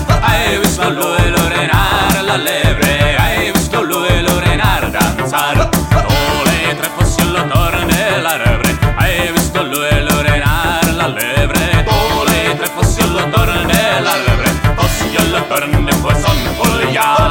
Hai visto lui Lorenar la lebre, hai visto lui Lorenar danzar. Dole tre fossi lo torne la lebre, hai visto lui Lorenar la lebre. Dole tre fossi lo torne la lebre, fossi lo torne poi son follia.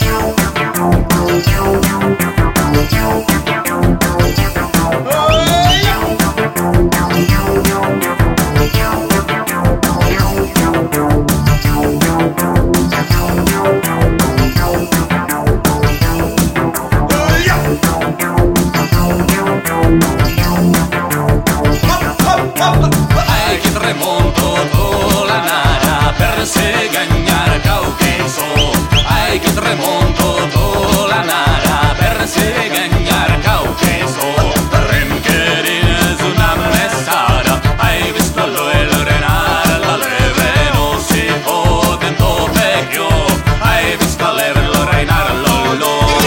Ai che tramonto tu la nara per se gagnar Caucaso. Ai che tramonto tu la nara per se gagnar Caucaso. Rimcherin su una messara, hai visto lui Lorenar la leve, non si può dentro vecchio, hai visto leve Lorenar lollo.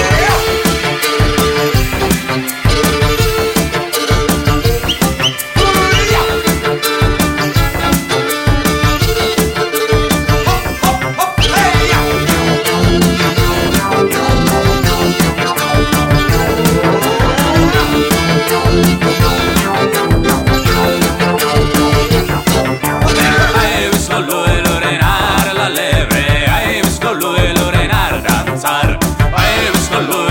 Hai visto lui Lorenar la lebre, hai visto lui Lorenar danzar, hai visto lui